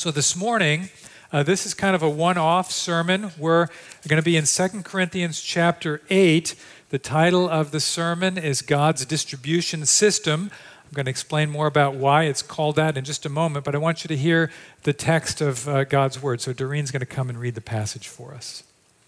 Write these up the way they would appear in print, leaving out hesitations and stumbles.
So this morning, this is kind of a one-off sermon. We're going to be in 2 Corinthians chapter 8. The title of the sermon is God's Distribution System. I'm going to explain more about why it's called that in just a moment, but I want you to hear the text of God's Word. So Doreen's going to come and read the passage for us.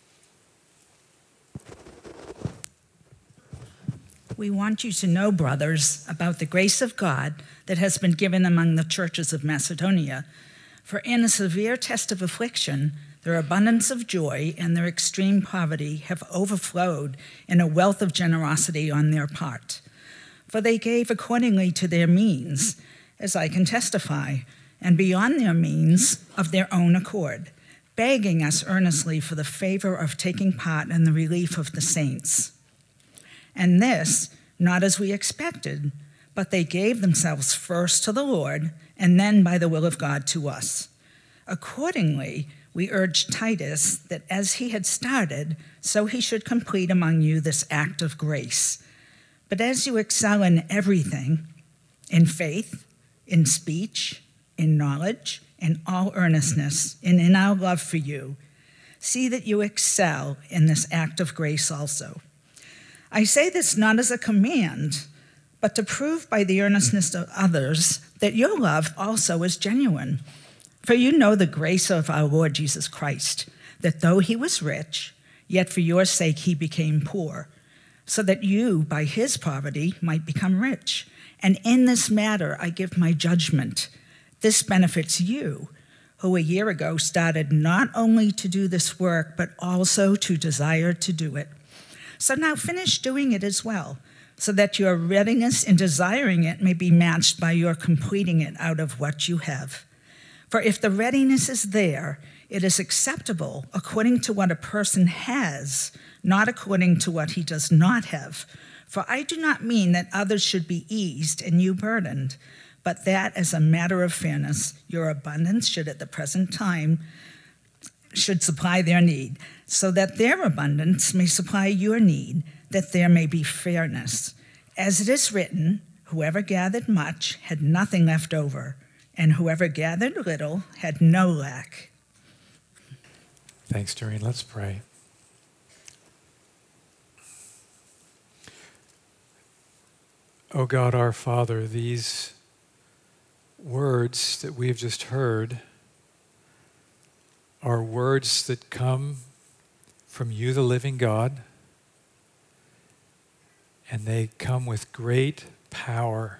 We want you to know, brothers, about the grace of God that has been given among the churches of Macedonia. For in a severe test of affliction, their abundance of joy and their extreme poverty have overflowed in a wealth of generosity on their part. For they gave accordingly to their means, as I can testify, and beyond their means of their own accord, begging us earnestly for the favor of taking part in the relief of the saints. And this, not as we expected, but they gave themselves first to the Lord, and then by the will of God to us. Accordingly, we urged Titus that as he had started, so he should complete among you this act of grace. But as you excel in everything, in faith, in speech, in knowledge, in all earnestness, and in our love for you, see that you excel in this act of grace also. I say this not as a command, but to prove by the earnestness of others that your love also is genuine. For you know the grace of our Lord Jesus Christ, that though he was rich, yet for your sake he became poor, so that you, by his poverty, might become rich. And in this matter I give my judgment. This benefits you, who a year ago started not only to do this work, but also to desire to do it. So now finish doing it as well, so that your readiness in desiring it may be matched by your completing it out of what you have. For if the readiness is there, it is acceptable according to what a person has, not according to what he does not have. For I do not mean that others should be eased and you burdened, but that as a matter of fairness, your abundance should at the present time should supply their need, so that their abundance may supply your need, that there may be fairness. As it is written, whoever gathered much had nothing left over, and whoever gathered little had no lack. Thanks, Doreen. Let's pray. Oh God, our Father, these words that we have just heard are words that come from you, the living God, and they come with great power,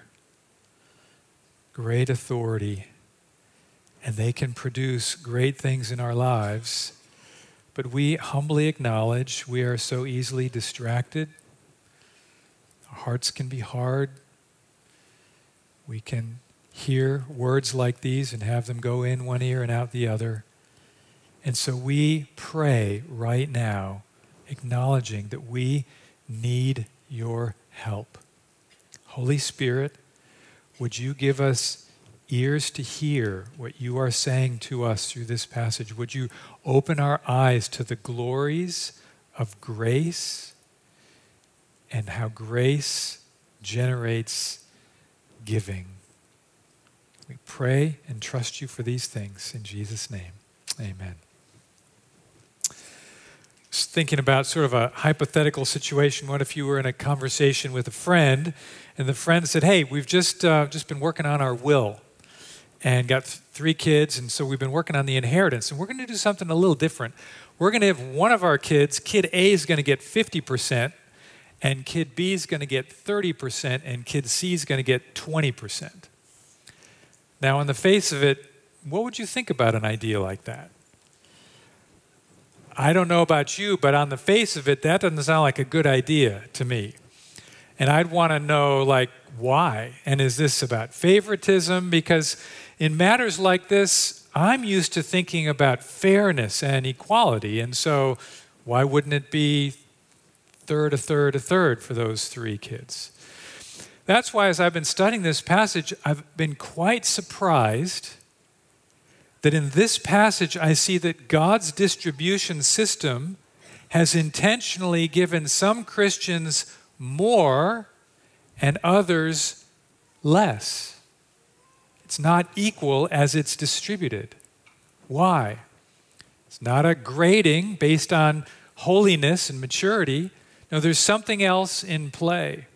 great authority, and they can produce great things in our lives. But we humbly acknowledge we are so easily distracted. Our hearts can be hard. We can hear words like these and have them go in one ear and out the other. And so we pray right now, acknowledging that we need your help. Holy Spirit, would you give us ears to hear what you are saying to us through this passage? Would you open our eyes to the glories of grace and how grace generates giving? We pray and trust you for these things in Jesus' name. Amen. Just thinking about sort of a hypothetical situation. What if you were in a conversation with a friend and the friend said, hey, we've just been working on our will and got 3 kids, and so we've been working on the inheritance, and we're going to do something a little different. We're going to have one of our kids, kid A is going to get 50%, and kid B is going to get 30%, and kid C is going to get 20%. Now, on the face of it, what would you think about an idea like that? I don't know about you, but on the face of it, that doesn't sound like a good idea to me. And I'd want to know, like, why? And is this about favoritism? Because in matters like this, I'm used to thinking about fairness and equality. And so why wouldn't it be a third for those 3 kids? That's why as I've been studying this passage, I've been quite surprised that in this passage I see that God's distribution system has intentionally given some Christians more and others less. It's not equal as it's distributed. Why? It's not a grading based on holiness and maturity. No, there's something else in play.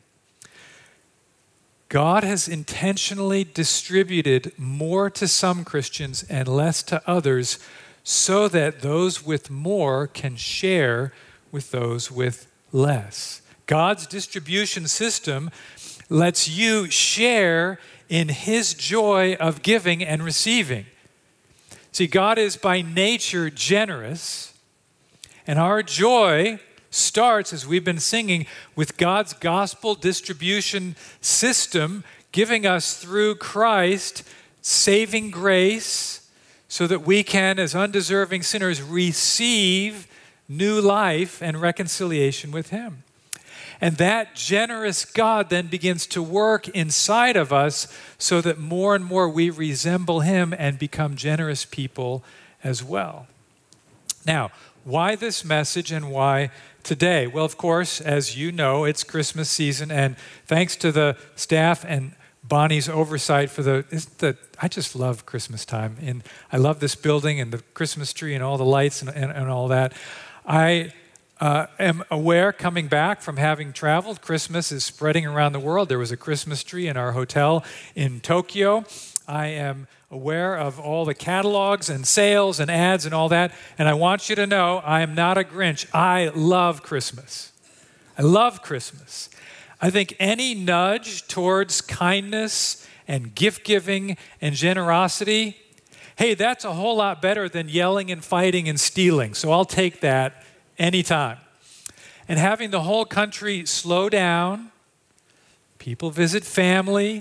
God has intentionally distributed more to some Christians and less to others so that those with more can share with those with less. God's distribution system lets you share in His joy of giving and receiving. See, God is by nature generous, and our joy starts, as we've been singing, with God's gospel distribution system giving us through Christ saving grace so that we can, as undeserving sinners, receive new life and reconciliation with Him. And that generous God then begins to work inside of us so that more and more we resemble Him and become generous people as well. Now, why this message and why today? Well, of course, as you know, it's Christmas season, and thanks to the staff and Bonnie's oversight for I just love Christmas time. And I love this building and the Christmas tree and all the lights and all that. I am aware, coming back from having traveled, Christmas is spreading around the world. There was a Christmas tree in our hotel in Tokyo. I am aware of all the catalogs and sales and ads and all that. And I want you to know I am not a Grinch. I love Christmas. I love Christmas. I think any nudge towards kindness and gift-giving and generosity, hey, that's a whole lot better than yelling and fighting and stealing. So I'll take that anytime. And having the whole country slow down, people visit family,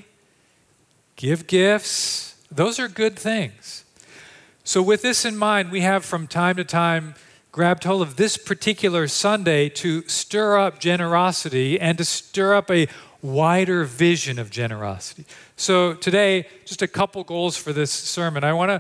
give gifts, those are good things. So with this in mind, we have from time to time grabbed hold of this particular Sunday to stir up generosity and to stir up a wider vision of generosity. So today, just a couple goals for this sermon. I want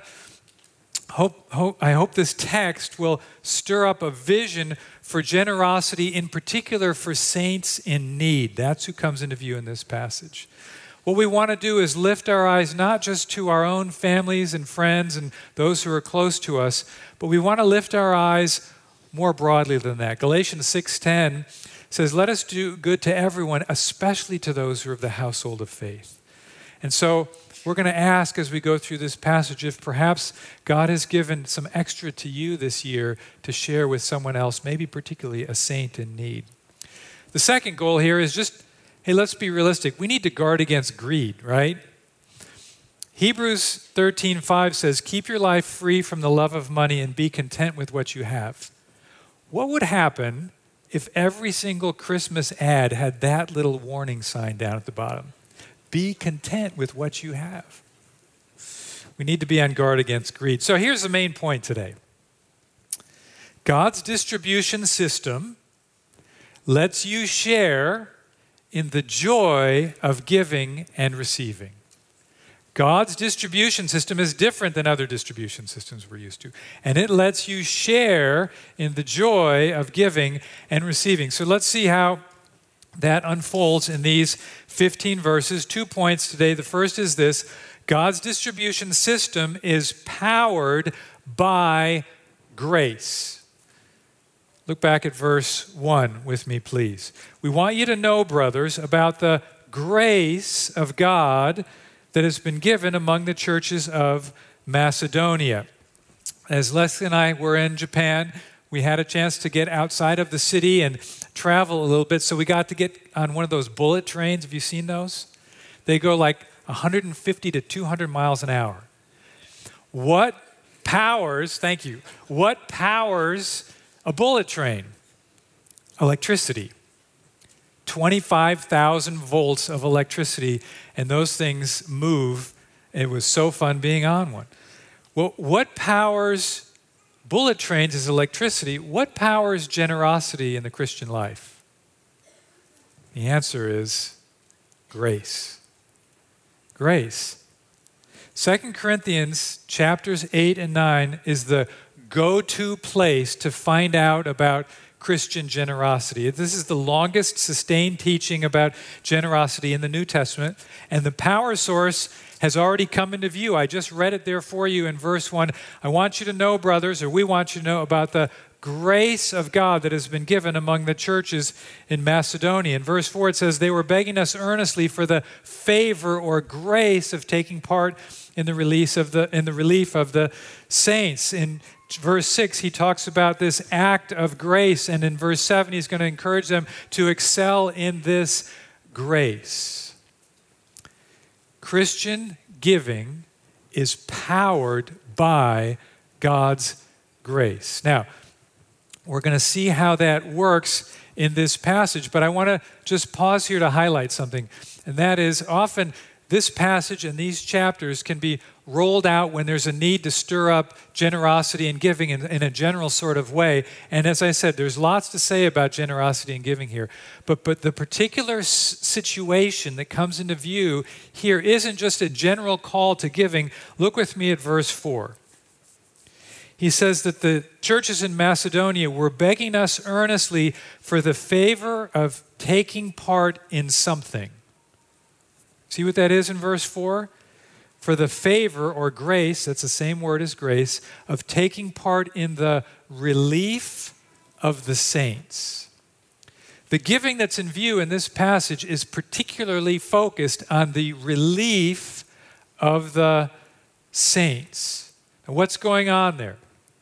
to I hope this text will stir up a vision for generosity, in particular for saints in need. That's who comes into view in this passage. What we want to do is lift our eyes not just to our own families and friends and those who are close to us, but we want to lift our eyes more broadly than that. Galatians 6:10 says, "Let us do good to everyone, especially to those who are of the household of faith." And so we're going to ask as we go through this passage if perhaps God has given some extra to you this year to share with someone else, maybe particularly a saint in need. The second goal here is just, hey, let's be realistic. We need to guard against greed, right? Hebrews 13:5 says, "Keep your life free from the love of money and be content with what you have." What would happen if every single Christmas ad had that little warning sign down at the bottom? Be content with what you have. We need to be on guard against greed. So here's the main point today. God's distribution system lets you share in the joy of giving and receiving. God's distribution system is different than other distribution systems we're used to, and it lets you share in the joy of giving and receiving. So let's see how that unfolds in these 15 verses. 2 points today. The first is this: God's distribution system is powered by grace. Look back at verse 1 with me, please. "We want you to know, brothers, about the grace of God that has been given among the churches of Macedonia." As Leslie and I were in Japan, we had a chance to get outside of the city and travel a little bit, so we got to get on one of those bullet trains. Have you seen those? They go like 150 to 200 miles an hour. What powers a bullet train? Electricity. 25,000 volts of electricity, and those things move. It was so fun being on one. Well, what powers bullet trains is electricity. What powers generosity in the Christian life? The answer is grace. Grace. 2 Corinthians chapters 8 and 9 is the go-to place to find out about Christian generosity. This is the longest sustained teaching about generosity in the New Testament, and the power source has already come into view. I just read it there for you in verse 1. I want you to know, brothers, or we want you to know about the grace of God that has been given among the churches in Macedonia. In verse 4 it says, they were begging us earnestly for the favor or grace of taking part in the relief of the saints. In verse 6 he talks about this act of grace, and in verse 7 he's going to encourage them to excel in this grace. Christian giving is powered by God's grace. Now, we're going to see how that works in this passage, but I want to just pause here to highlight something, and that is often this passage and these chapters can be rolled out when there's a need to stir up generosity and giving in a general sort of way. And as I said, there's lots to say about generosity and giving here. But the particular situation that comes into view here isn't just a general call to giving. Look with me at verse 4. He says that the churches in Macedonia were begging us earnestly for the favor of taking part in something. See what that is in verse 4? For the favor or grace, that's the same word as grace, of taking part in the relief of the saints. The giving that's in view in this passage is particularly focused on the relief of the saints. Now, what's going on there?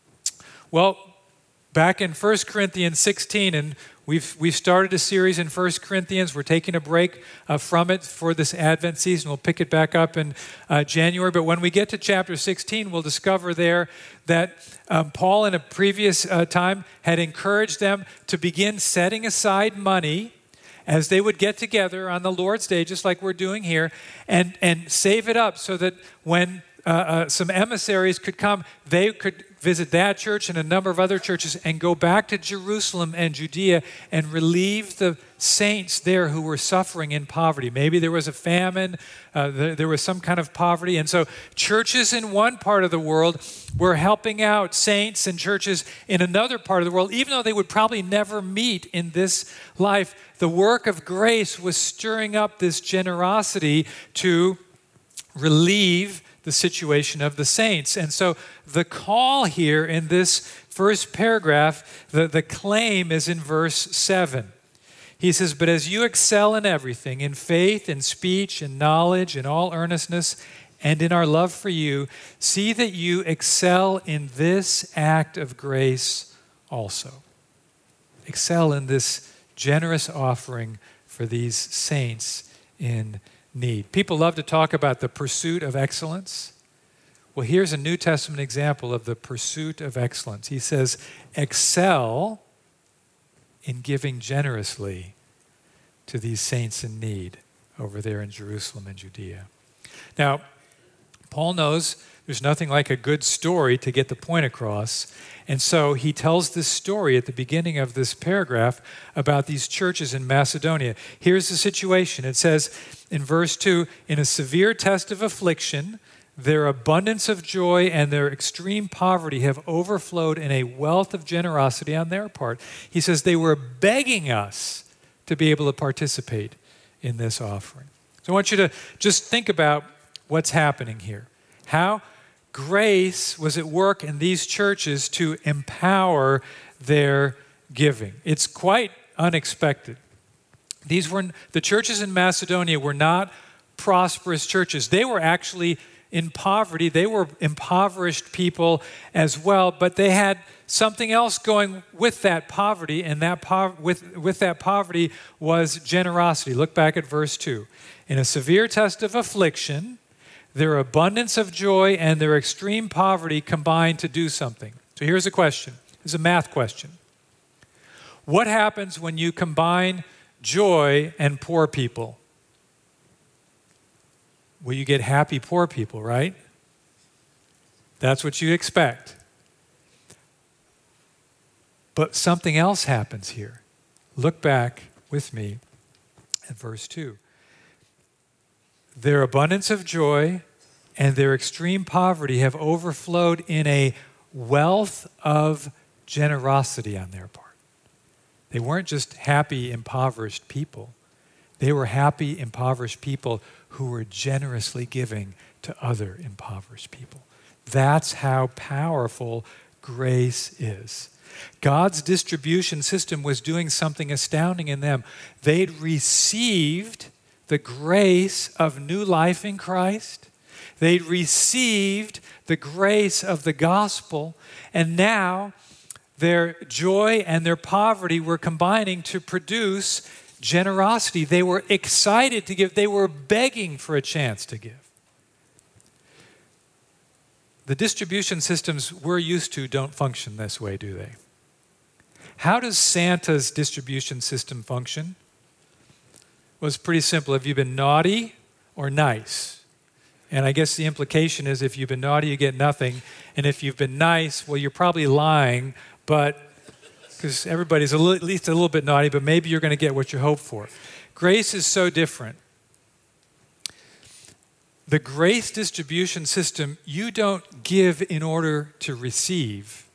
Well, back in 1 Corinthians 16, and we've started a series in 1 Corinthians. We're taking a break from it for this Advent season. We'll pick it back up in January. But when we get to chapter 16, we'll discover there that Paul in a previous time had encouraged them to begin setting aside money as they would get together on the Lord's Day, just like we're doing here, and save it up so that when some emissaries could come, they could visit that church and a number of other churches and go back to Jerusalem and Judea and relieve the saints there who were suffering in poverty. Maybe there was a famine, there was some kind of poverty. And so churches in one part of the world were helping out saints and churches in another part of the world, even though they would probably never meet in this life. The work of grace was stirring up this generosity to relieve the situation of the saints. And so the call here in this first paragraph, the claim is in verse 7. He says, but as you excel in everything, in faith, in speech, in knowledge, in all earnestness, and in our love for you, see that you excel in this act of grace also. Excel in this generous offering for these saints in need. People love to talk about the pursuit of excellence. Well, here's a New Testament example of the pursuit of excellence. He says, excel in giving generously to these saints in need over there in Jerusalem and Judea. Now, Paul knows there's nothing like a good story to get the point across. And so he tells this story at the beginning of this paragraph about these churches in Macedonia. Here's the situation. It says in verse 2, in a severe test of affliction, their abundance of joy and their extreme poverty have overflowed in a wealth of generosity on their part. He says they were begging us to be able to participate in this offering. So I want you to just think about what's happening here. How grace was at work in these churches to empower their giving. It's quite unexpected. The churches in Macedonia were not prosperous churches. They were actually in poverty. They were impoverished people as well, but they had something else going with that poverty, and with that poverty was generosity. Look back at verse 2. In a severe test of affliction, their abundance of joy and their extreme poverty combined to do something. So here's a question. It's a math question. What happens when you combine joy and poor people? Well, you get happy poor people, right? That's what you expect. But something else happens here. Look back with me at verse 2. Their abundance of joy and their extreme poverty have overflowed in a wealth of generosity on their part. They weren't just happy, impoverished people. They were happy, impoverished people who were generously giving to other impoverished people. That's how powerful grace is. God's distribution system was doing something astounding in them. They'd received the grace of new life in Christ. They'd received the grace of the gospel, and now their joy and their poverty were combining to produce generosity. They were excited to give. They were begging for a chance to give. The distribution systems we're used to don't function this way, do they? How does Santa's distribution system function? Well, it's pretty simple. Have you been naughty or nice? And I guess the implication is if you've been naughty, you get nothing. And if you've been nice, well, you're probably lying, but because everybody's at least a little bit naughty, but maybe you're going to get what you hope for. Grace is so different. The grace distribution system, you don't give in order to receive.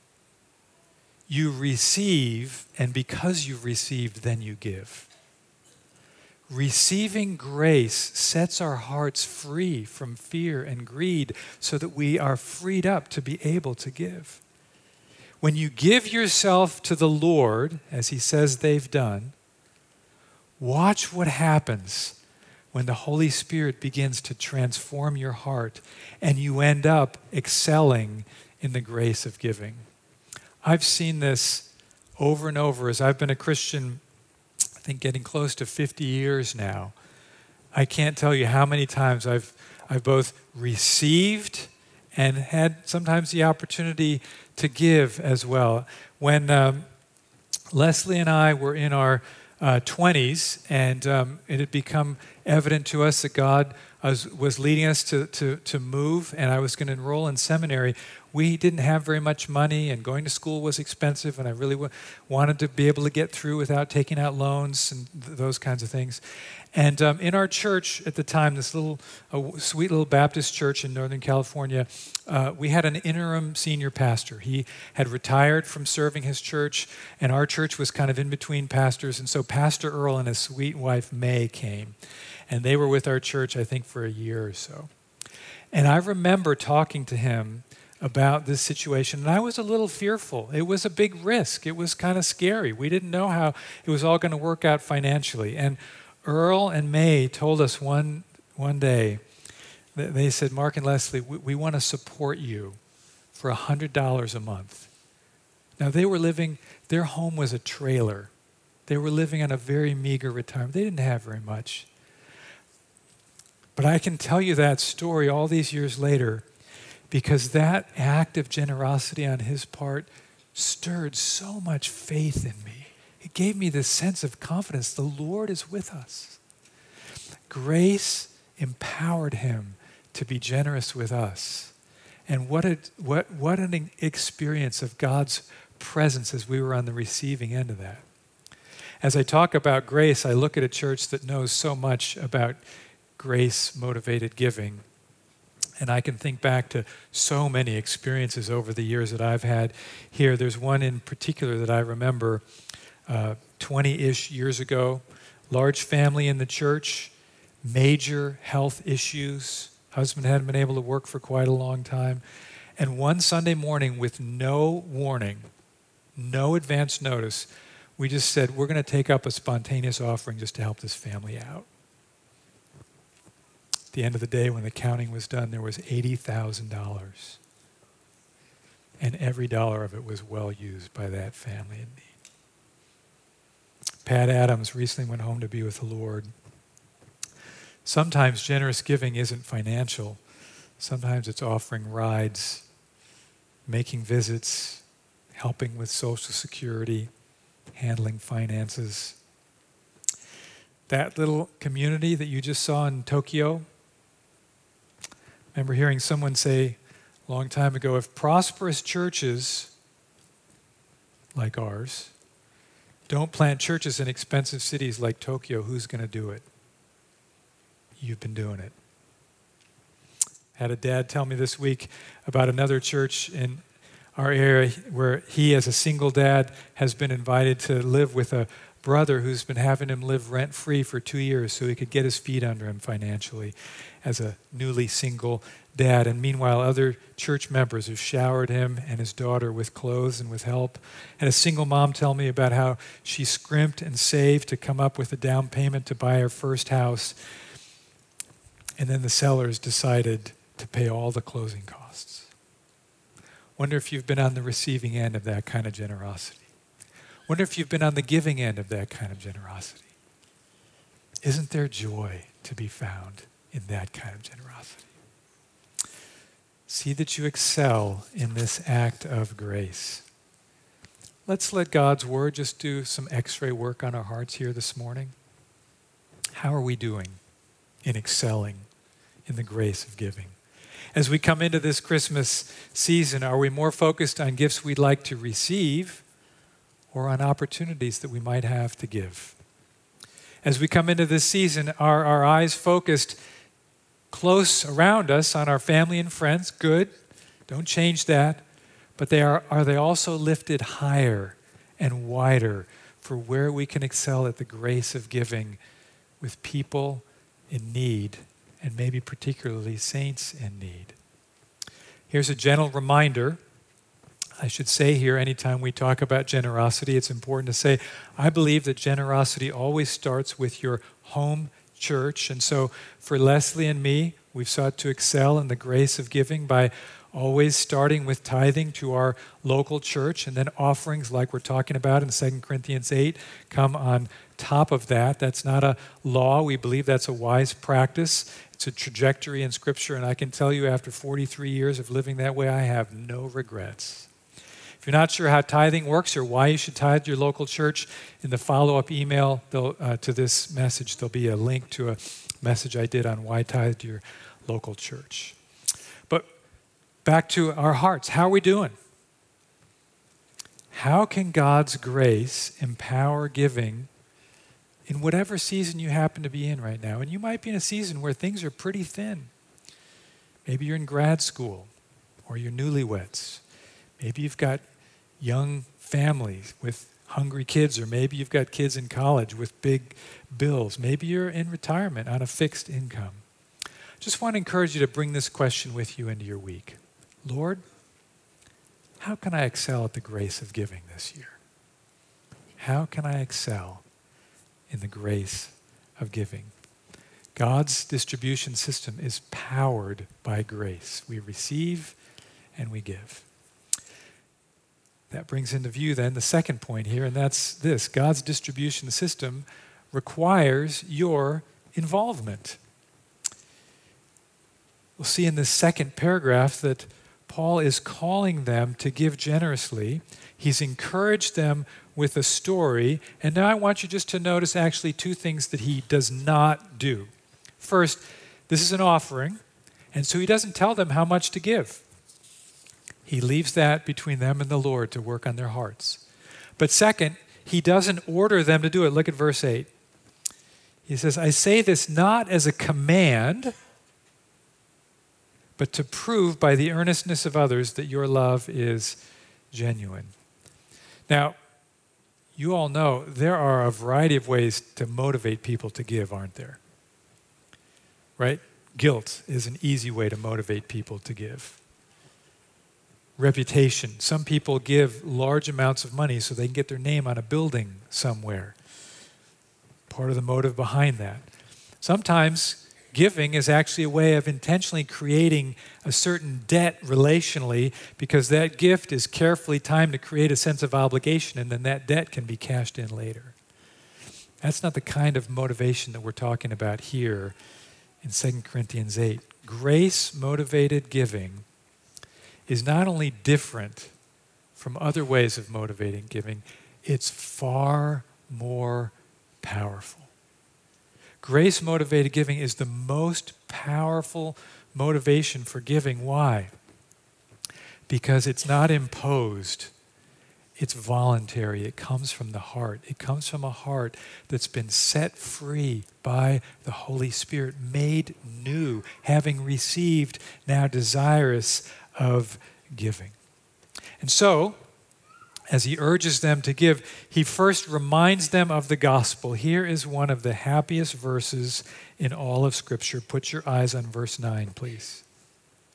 You receive, and because you've received, then you give. Receiving grace sets our hearts free from fear and greed so that we are freed up to be able to give. When you give yourself to the Lord, as he says they've done, watch what happens when the Holy Spirit begins to transform your heart and you end up excelling in the grace of giving. I've seen this over and over as I've been a Christian, I think getting close to 50 years now. I can't tell you how many times I've both received and had sometimes the opportunity to give as well. When Leslie and I were in our 20s, and it had become evident to us that God was leading us to move, and I was going to enroll in seminary. We didn't have very much money, and going to school was expensive, and I really wanted to be able to get through without taking out loans and those kinds of things. And in our church at the time, this sweet little Baptist church in Northern California, we had an interim senior pastor. He had retired from serving his church, and our church was kind of in between pastors. And so Pastor Earl and his sweet wife, May, came. And they were with our church, I think, for a year or so. And I remember talking to him about this situation, and I was a little fearful. It was a big risk. It was kind of scary. We didn't know how it was all going to work out financially. And Earl and May told us one day, they said, Mark and Leslie, we want to support you for $100 a month. Now, their home was a trailer. They were living on a very meager retirement. They didn't have very much. But I can tell you that story all these years later because that act of generosity on his part stirred so much faith in me. It gave me this sense of confidence. The Lord is with us. Grace empowered him to be generous with us. And what an experience of God's presence as we were on the receiving end of that. As I talk about grace, I look at a church that knows so much about grace-motivated giving. And I can think back to so many experiences over the years that I've had here. There's one in particular that I remember 20-ish years ago. Large family in the church, major health issues. Husband hadn't been able to work for quite a long time. And one Sunday morning, with no warning, no advance notice, we just said, we're going to take up a spontaneous offering just to help this family out. At the end of the day, when the counting was done, there was $80,000. And every dollar of it was well used by that family in need. Pat Adams recently went home to be with the Lord. Sometimes generous giving isn't financial. Sometimes it's offering rides, making visits, helping with Social Security, handling finances. That little community that you just saw in Tokyo, I remember hearing someone say a long time ago, if prosperous churches like ours don't plant churches in expensive cities like Tokyo, who's going to do it? You've been doing it. Had a dad tell me this week about another church in our area where he, as a single dad, has been invited to live with a brother who's been having him live rent-free for 2 years so he could get his feet under him financially as a newly single dad. And meanwhile, other church members have showered him and his daughter with clothes and with help. And a single mom tell me about how she scrimped and saved to come up with a down payment to buy her first house. And then the sellers decided to pay all the closing costs. Wonder if you've been on the receiving end of that kind of generosity. Wonder if you've been on the giving end of that kind of generosity. Isn't there joy to be found in that kind of generosity? See that you excel in this act of grace. Let's let God's word just do some x-ray work on our hearts here this morning. How are we doing in excelling in the grace of giving? As we come into this Christmas season, are we more focused on gifts we'd like to receive or on opportunities that we might have to give? As we come into this season, are our eyes focused close around us on our family and friends? Good. Don't change that. But are they also lifted higher and wider for where we can excel at the grace of giving with people in need, and maybe particularly saints in need? Here's a gentle reminder. I should say here, anytime we talk about generosity, it's important to say, I believe that generosity always starts with your home church. And so for Leslie and me, we've sought to excel in the grace of giving by always starting with tithing to our local church, and then offerings like we're talking about in 2 Corinthians 8 come on top of that. That's not a law. We believe that's a wise practice. It's a trajectory in Scripture, and I can tell you after 43 years of living that way, I have no regrets. If you're not sure how tithing works or why you should tithe your local church, in the follow-up email to this message, there'll be a link to a message I did on why tithe to your local church. But back to our hearts. How are we doing? How can God's grace empower giving in whatever season you happen to be in right now? And you might be in a season where things are pretty thin. Maybe you're in grad school, or you're newlyweds. Maybe you've got young families with hungry kids, or maybe you've got kids in college with big bills. Maybe you're in retirement on a fixed income. Just want to encourage you to bring this question with you into your week. Lord, how can I excel at the grace of giving this year? How can I excel in the grace of giving? God's distribution system is powered by grace. We receive and we give. That brings into view then the second point here, and that's this. God's distribution system requires your involvement. We'll see in this second paragraph that Paul is calling them to give generously. He's encouraged them with a story, and now I want you just to notice actually two things that he does not do. First, this is an offering, and so he doesn't tell them how much to give. He leaves that between them and the Lord to work on their hearts. But second, he doesn't order them to do it. Look at verse 8. He says, I say this not as a command, but to prove by the earnestness of others that your love is genuine. Now, you all know there are a variety of ways to motivate people to give, aren't there? Right? Guilt is an easy way to motivate people to give. Reputation. Some people give large amounts of money so they can get their name on a building somewhere. Part of the motive behind that. Sometimes giving is actually a way of intentionally creating a certain debt relationally, because that gift is carefully timed to create a sense of obligation, and then that debt can be cashed in later. That's not the kind of motivation that we're talking about here in 2 Corinthians 8. Grace-motivated giving is not only different from other ways of motivating giving, it's far more powerful. Grace-motivated giving is the most powerful motivation for giving. Why? Because it's not imposed. It's voluntary. It comes from the heart. It comes from a heart that's been set free by the Holy Spirit, made new, having received, now desirous of giving. And so, as he urges them to give, he first reminds them of the gospel. Here is one of the happiest verses in all of Scripture. Put your eyes on verse 9, please.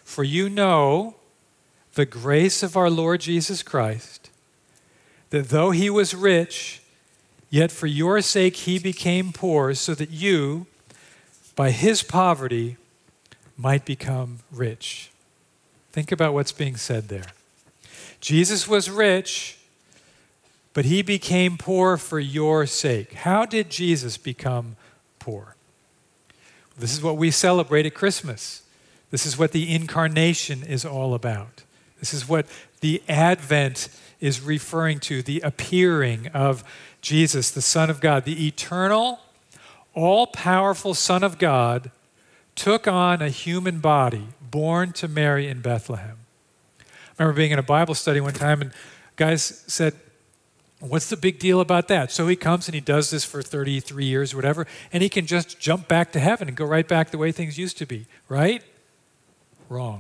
For you know the grace of our Lord Jesus Christ, that though he was rich, yet for your sake he became poor, so that you, by his poverty, might become rich. Think about what's being said there. Jesus was rich, but he became poor for your sake. How did Jesus become poor? This is what we celebrate at Christmas. This is what the incarnation is all about. This is what the Advent is referring to, the appearing of Jesus, the Son of God. The eternal, all-powerful Son of God took on a human body, born to Mary in Bethlehem. I remember being in a Bible study one time, and guys said, what's the big deal about that? So he comes and he does this for 33 years or whatever, and he can just jump back to heaven and go right back the way things used to be, right? Wrong.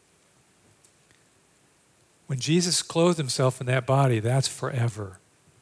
When Jesus clothed himself in that body, that's forever.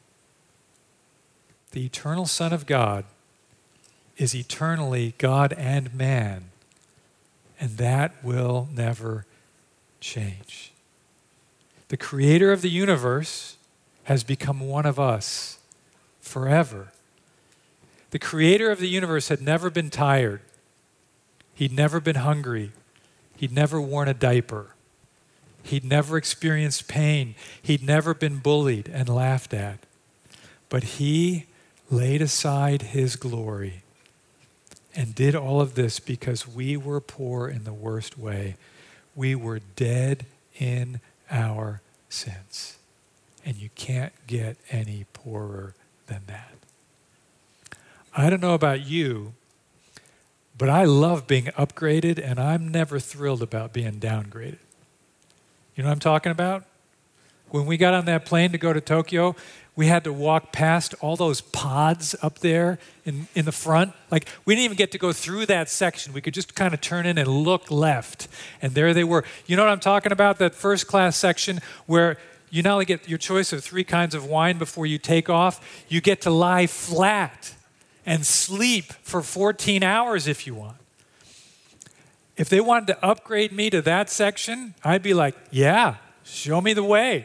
The eternal Son of God is eternally God and man, and that will never change. The creator of the universe has become one of us forever. The creator of the universe had never been tired. He'd never been hungry. He'd never worn a diaper. He'd never experienced pain. He'd never been bullied and laughed at. But he laid aside his glory and did all of this because we were poor in the worst way. We were dead in our sins. And you can't get any poorer than that. I don't know about you, but I love being upgraded, and I'm never thrilled about being downgraded. You know what I'm talking about? When we got on that plane to go to Tokyo, we had to walk past all those pods up there in the front. Like, we didn't even get to go through that section. We could just kind of turn in and look left. And there they were. You know what I'm talking about? That first class section where you not only get your choice of 3 kinds of wine before you take off, you get to lie flat and sleep for 14 hours if you want. If they wanted to upgrade me to that section, I'd be like, yeah, show me the way.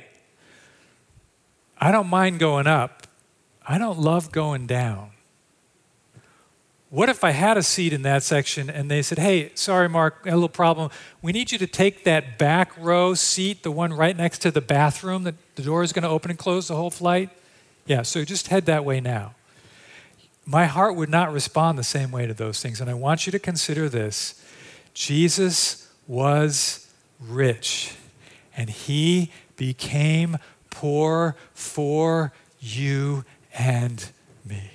I don't mind going up. I don't love going down. What if I had a seat in that section and they said, hey, sorry, Mark, I had a little problem. We need you to take that back row seat, the one right next to the bathroom that the door is going to open and close the whole flight? Yeah, so just head that way now. My heart would not respond the same way to those things. And I want you to consider this. Jesus was rich, and he became poor for you and me.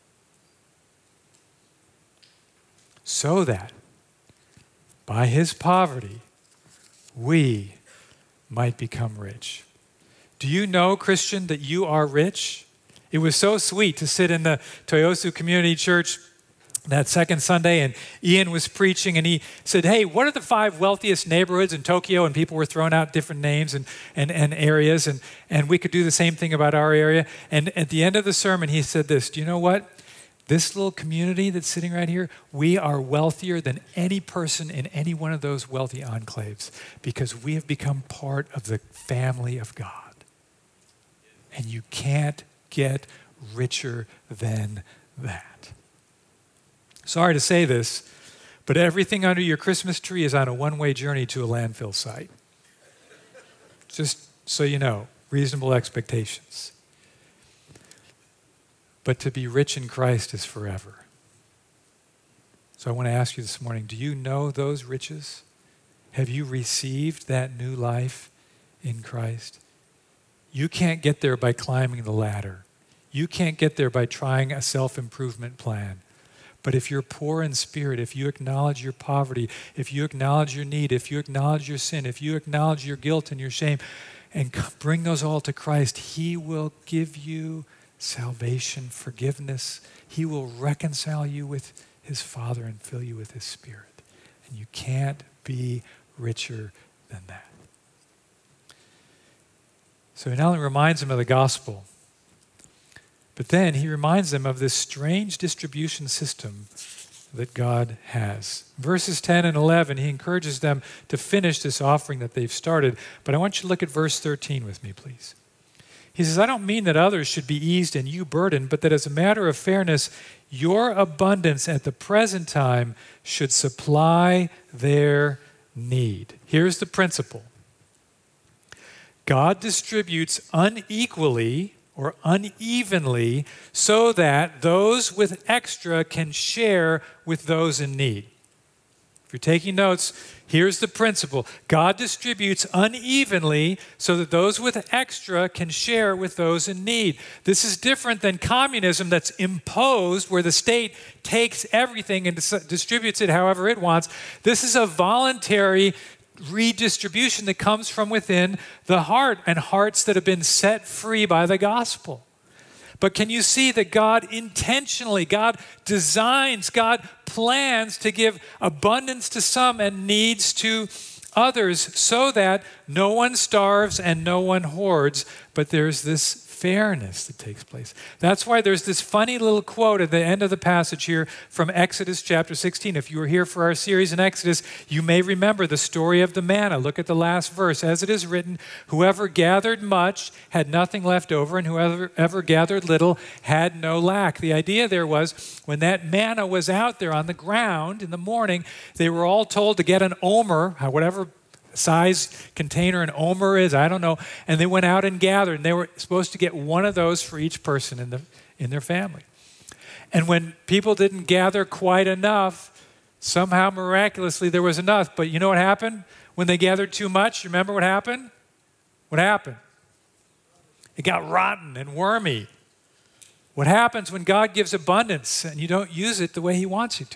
So that by his poverty, we might become rich. Do you know, Christian, that you are rich? It was so sweet to sit in the Toyosu Community Church that second Sunday, and Ian was preaching, and he said, hey, what are the 5 wealthiest neighborhoods in Tokyo? And people were throwing out different names and areas, and we could do the same thing about our area. And at the end of the sermon, he said this, do you know what? This little community that's sitting right here, we are wealthier than any person in any one of those wealthy enclaves because we have become part of the family of God. And you can't get richer than that. Sorry to say this, but everything under your Christmas tree is on a one-way journey to a landfill site. Just so you know, reasonable expectations. But to be rich in Christ is forever. So I want to ask you this morning, do you know those riches? Have you received that new life in Christ? You can't get there by climbing the ladder. You can't get there by trying a self-improvement plan. But if you're poor in spirit, if you acknowledge your poverty, if you acknowledge your need, if you acknowledge your sin, if you acknowledge your guilt and your shame, and bring those all to Christ, he will give you salvation, forgiveness. He will reconcile you with his Father and fill you with his Spirit. And you can't be richer than that. So he not only reminds them of the gospel, but then he reminds them of this strange distribution system that God has. Verses 10 and 11, he encourages them to finish this offering that they've started. But I want you to look at verse 13 with me, please. He says, I don't mean that others should be eased and you burdened, but that as a matter of fairness, your abundance at the present time should supply their need. Here's the principle. God distributes unequally or unevenly so that those with extra can share with those in need. If you're taking notes, here's the principle. God distributes unevenly so that those with extra can share with those in need. This is different than communism that's imposed, where the state takes everything and distributes it however it wants. This is a voluntary redistribution that comes from within the heart, and hearts that have been set free by the gospel. But can you see that God intentionally, God designs, God plans to give abundance to some and needs to others so that no one starves and no one hoards, but there's this fairness that takes place. That's why there's this funny little quote at the end of the passage here from Exodus chapter 16. If you were here for our series in Exodus, you may remember the story of the manna. Look at the last verse. As it is written, whoever gathered much had nothing left over, and whoever gathered little had no lack. The idea there was when that manna was out there on the ground in the morning, they were all told to get an omer, whatever size container an omer is, I don't know, and they went out and gathered, and they were supposed to get one of those for each person in their family. And when people didn't gather quite enough, somehow miraculously there was enough. But you know what happened? When they gathered too much, you remember what happened? What happened? It got rotten and wormy. What happens when God gives abundance and you don't use it the way he wants you to?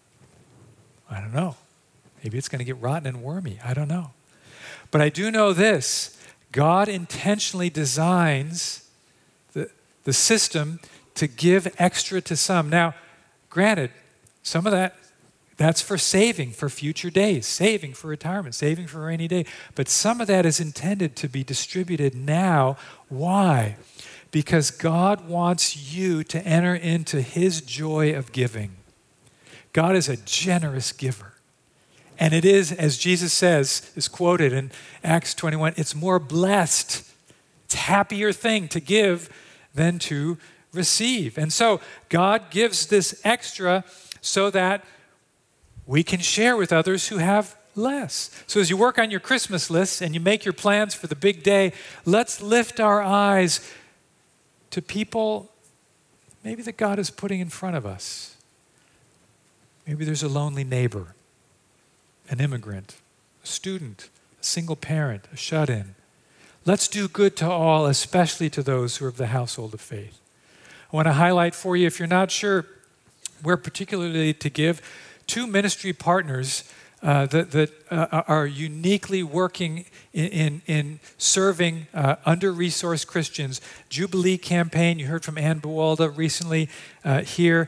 I don't know. Maybe it's going to get rotten and wormy. I don't know. But I do know this. God intentionally designs the system to give extra to some. Now, granted, some of that's for saving for future days, saving for retirement, saving for a rainy day. But some of that is intended to be distributed now. Why? Because God wants you to enter into his joy of giving. God is a generous giver. And it is, as Jesus says, is quoted in Acts 21, it's more blessed, it's a happier thing to give than to receive. And so God gives this extra so that we can share with others who have less. So as you work on your Christmas lists and you make your plans for the big day, let's lift our eyes to people maybe that God is putting in front of us. Maybe there's a lonely neighbor, an immigrant, a student, a single parent, a shut-in. Let's do good to all, especially to those who are of the household of faith. I want to highlight for you, if you're not sure where particularly to give, two ministry partners that are uniquely working in serving under-resourced Christians. Jubilee Campaign, you heard from Ann Buwalda recently here.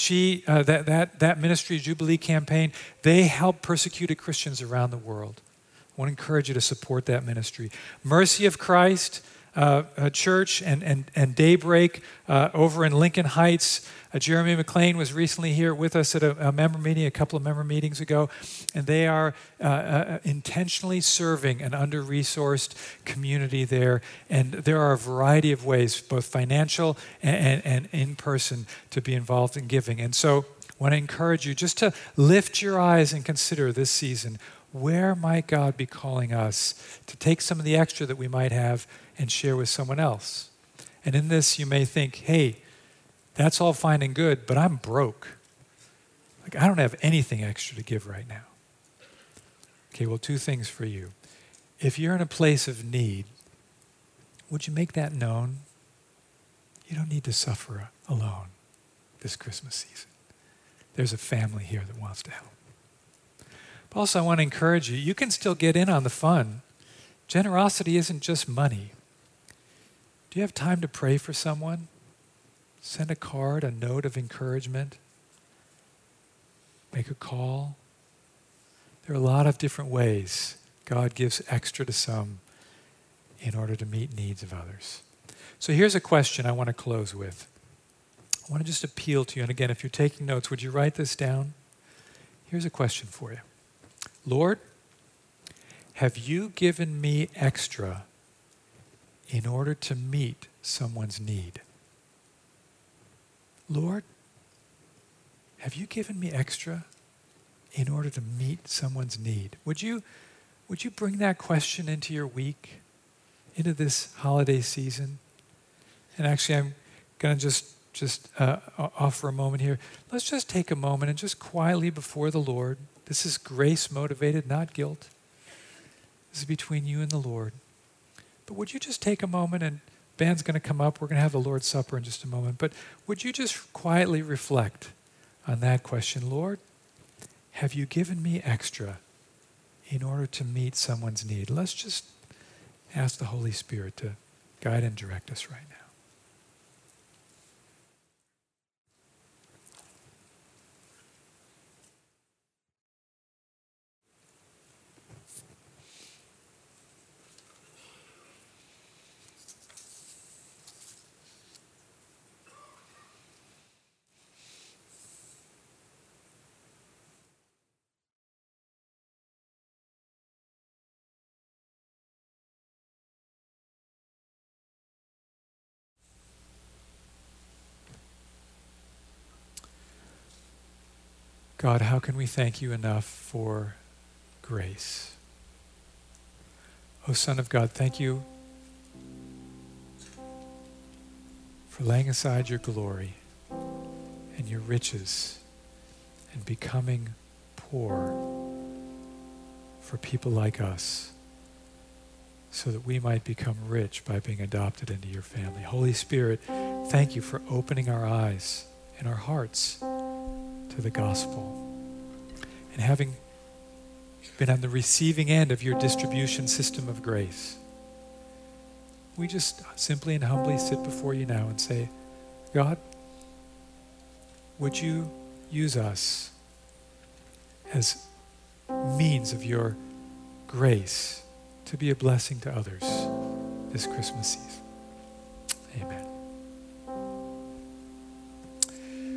That ministry, Jubilee Campaign, they help persecuted Christians around the world. I want to encourage you to support that ministry. Mercy of Christ Church and Daybreak over in Lincoln Heights. Jeremy McLean was recently here with us at a member meeting, a couple of member meetings ago, and they are intentionally serving an under-resourced community there. And there are a variety of ways, both financial and in person, to be involved in giving. And so I want to encourage you just to lift your eyes and consider this season, where might God be calling us to take some of the extra that we might have and share with someone else? And in this, you may think, hey, that's all fine and good, but I'm broke. I don't have anything extra to give right now. Okay, well, two things for you. If you're in a place of need, would you make that known? You don't need to suffer alone this Christmas season. There's a family here that wants to help. But also, I want to encourage you, you can still get in on the fun. Generosity isn't just money. Do you have time to pray for someone? Send a card, a note of encouragement. Make a call. There are a lot of different ways God gives extra to some in order to meet needs of others. So here's a question I want to close with. I want to just appeal to you. And again, if you're taking notes, would you write this down? Here's a question for you. Lord, have you given me extra in order to meet someone's need? Lord, have you given me extra in order to meet someone's need? Would you bring that question into your week, into this holiday season? And actually, I'm going to just offer a moment here. Let's just take a moment and just quietly before the Lord. This is grace motivated, not guilt. This is between you and the Lord. But would you just take a moment, and band's going to come up. We're going to have the Lord's Supper in just a moment. But would you just quietly reflect on that question? Lord, have you given me extra in order to meet someone's need? Let's just ask the Holy Spirit to guide and direct us right now. God, how can we thank you enough for grace? O Son of God, thank you for laying aside your glory and your riches and becoming poor for people like us so that we might become rich by being adopted into your family. Holy Spirit, thank you for opening our eyes and our hearts to the gospel. And having been on the receiving end of your distribution system of grace, we just simply and humbly sit before you now and say, God, would you use us as means of your grace to be a blessing to others this Christmas season?